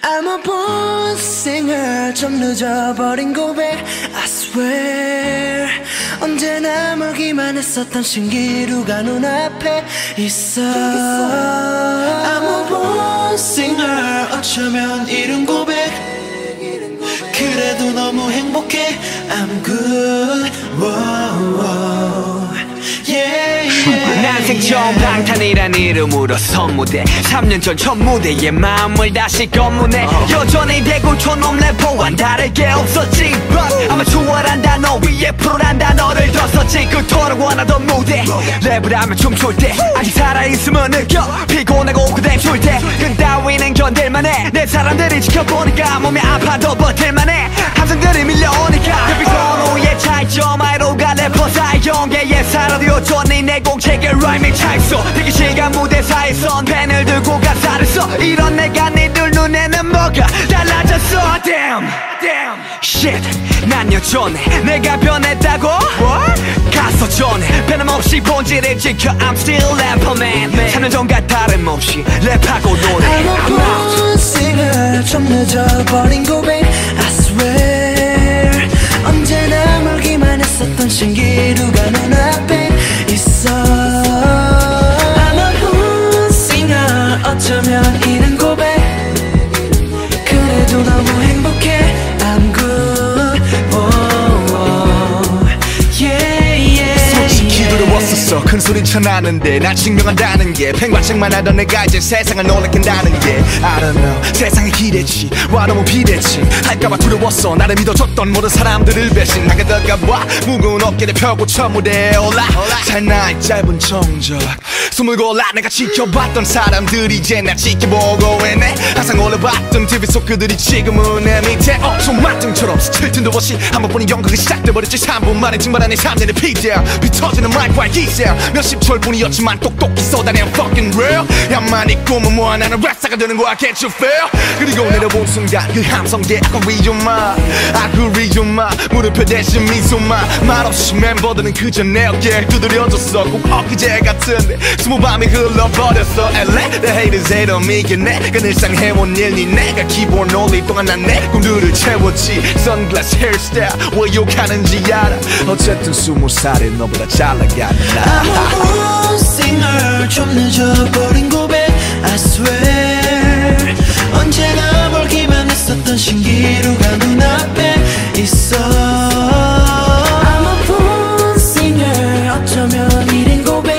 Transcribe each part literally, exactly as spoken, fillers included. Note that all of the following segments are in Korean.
I'm a born singer 좀 늦어버린 고백 I swear 언제나 멀기만 했었던 신기루가 눈앞에 있어 I'm a born singer 어쩌면 이른 고백 그래도 너무 행복해 I'm good whoa, whoa. Yeah, yeah, 난생 처음 방탄이란 이름으로 선무대 삼 년 전 첫 무대에 마음을 다시 검문해 여전히 대구촌놈 래퍼와는 다르게 없었지 But 아마추어란 단어 위에 프로란 단어를 더 썼지 그토록 원하던 무대 랩을 하면 춤출 때 아직 살아있음을 느껴 피곤하고 그댐 때 그따위는 견딜만해 내 사람들이 지켜보니까 몸이 아파도 버틸만해 함성들이 밀려오니까 급히 선호의 차이점 아이로가 래퍼 사이 경계에 살아도 여전히 내 공책에 라이밍 차있어 대기실과 무대사에선 펜을 들고 가사를 써 이런 내가 니들 눈에는 뭐가 달라졌어 Damn, damn, shit 난 여전해 내가 변했다고? What? 가서 전해 변함없이 본질을 지켜 I'm still rapper man 사 년 전과 다름없이 랩하고 노래 I'm a born singer 좀 늦어버린 고백 I swear 언제나 멀기만 했었던 신기루가 눈앞에 있어 I'm a born singer 어쩌면 이른 고백 그래도 너무 행복해 I'm good whoa, whoa. Yeah, yeah, 솔직히 yeah. 두려웠었어 큰 소린 쳐나는데 날 증명한다는 게 팽과책만 하던 내가 이제 세상을 놀래킨다는 게 I don't know 세상에 기대치 와 너무 비대치 할까봐 두려웠어 나를 믿어줬던 모든 사람들을 배신하게 될까봐 무거운 어깨를 펴고 첫 무대에 올라 살나이 짧은 정적 숨을 골라 내가 지켜봤던 사람들이 이제 날 지켜보고 있네 항상 올려봤던 티비 속 그들이 지금은 내 밑에 어 손맛등처럼 스칠 틈도 없이 한 번뿐인 연극이 시작돼버렸지 삼 분 만에 증발한 내 삼 년의 피자 비터지는 마이크와 기세 몇십 철뿐이었지만 똑똑히 쏟아낸 fucking real 야만이 꿈은 뭐야 나는 랩사가 되는 거야 can't you feel 그리고 내려본 순간 그 함성계 아구리 좀마 아구리 좀마 물음표 대신 미소만 말없이 멤버들은 그저 내 어깨를 두드려줬어 꼭 엊그제 같은데 스무 밤이 흘러버렸어 엘레 The haters hate on me 걔네 그 늘상 해온 일니 내가 기본 올릴 동안 난 내 꿈들을 채웠지 선글라스 헤어스타일 왜 욕하는지 알아 어쨌든 스무 살에 너보다 잘 나가는 나 I'm a born singer 좀 늦어버린 고백 I swear 언제나 멀기만 했었던 신기루가 눈앞에 있어 I'm a born singer 어쩌면 이른 고백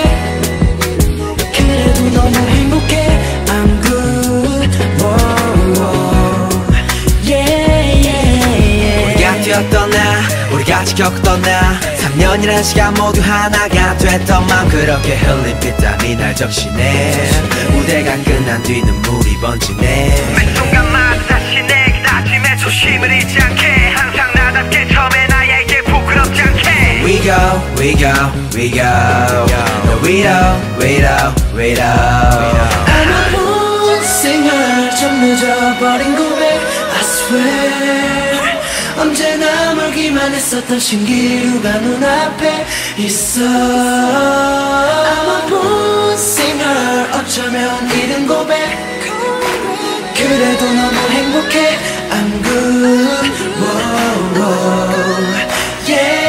그래도 너무 행복해 I'm good whoa, whoa. Yeah, yeah, yeah. 우리가 뛰었던 나 우리가 지켰던 나 삼 년이란 시간 모두 하나가 됐던 맘 그렇게 흘린 피땀이 날 적시네 무대가 끝난 뒤 눈물이 번지네 매 순간마다 다시 내게 다짐해 조심을 잊지 않게 항상 나답게 처음에 나에게 부끄럽지 않게 We go, we go, we go No we don't, we don't, we don't I'm a born singer 좀 늦어버린 고백 I swear 언제나 멀기만 했었던 신기루가 눈앞에 있어 I'm a born singer 어쩌면 이른 고백 그래도 너무 행복해 I'm good whoa, whoa. Yeah.